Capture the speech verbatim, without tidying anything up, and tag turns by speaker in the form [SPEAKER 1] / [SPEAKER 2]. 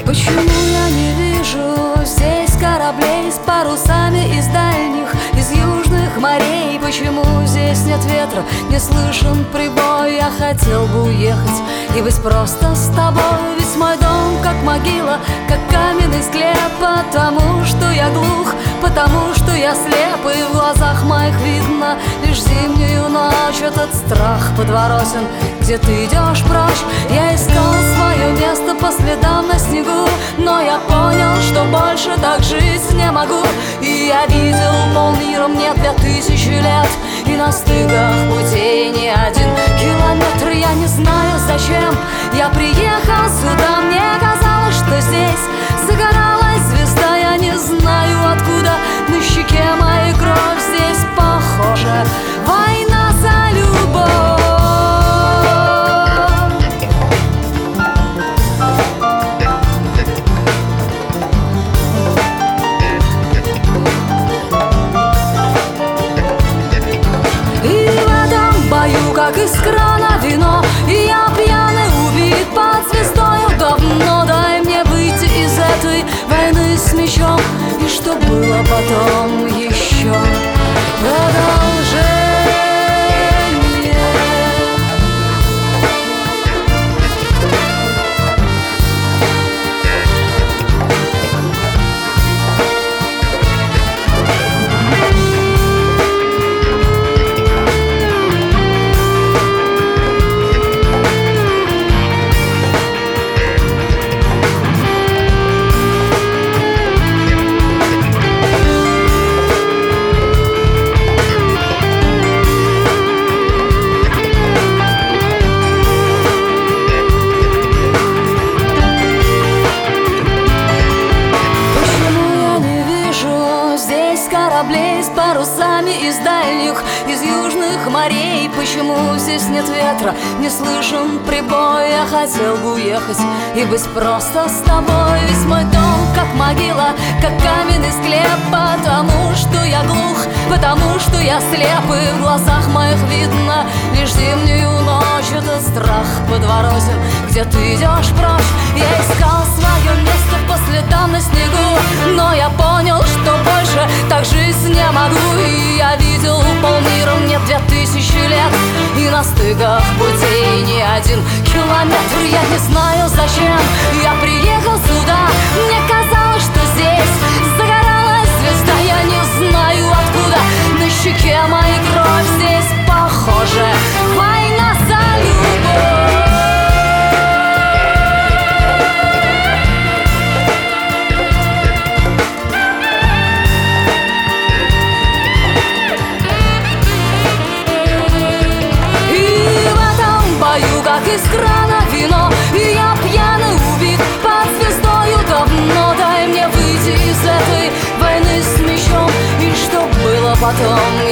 [SPEAKER 1] Почему я не вижу здесь кораблей с парусами из дальних, из южных морей? Почему здесь нет ветра, не слышен прибой? Я хотел бы уехать и быть просто с тобой. Ведь мой дом как могила, как каменный склеп. Потому что я глух, потому что я слеп, и в глазах моих видно лишь зимнюю ночь. Этот страх подворотен, где ты идешь прочь. Я искал свое место по следам на снегу, но я понял, что больше так жить не могу. И я видел полмира, мне две тысячи лет, и на стыках путей не один километр. Я не знаю, зачем я приехал сюда. Мне казалось, что здесь загоралась звезда. Я не знаю, откуда на щеке моей кровь. Здесь похоже война за любовь. Как из крана вино, и я пьяный убит под звездою давно. Дай мне выйти из этой войны с мечом, и что было потом еще продолжение. Кораблей с парусами из дальних, из южных морей. Почему здесь нет ветра, не слышен прибой? Я хотел бы уехать и быть просто с тобой. Ведь мой дом как могила, как каменный склеп. Потому что я глух, потому что я слеп, и в глазах моих видно лишь зимнюю ночь. Этот страх подворотен, где ты идешь прочь. Я искал свое место по следам на снегу, но я понял, что больше так жить не могу. И я видел полмира, мне две тысячи лет, и на стыках путей не один километр. Я не знаю, зачем я приехал сюда. Мне казалось, что здесь загоралась звезда. Я не знаю, откуда на щеке моей кровь. Здесь похоже война за любовь. Как из крана вино, и я пьяный убит под звездою давно. Дай мне выйти из этой войны с мечом, и что было потом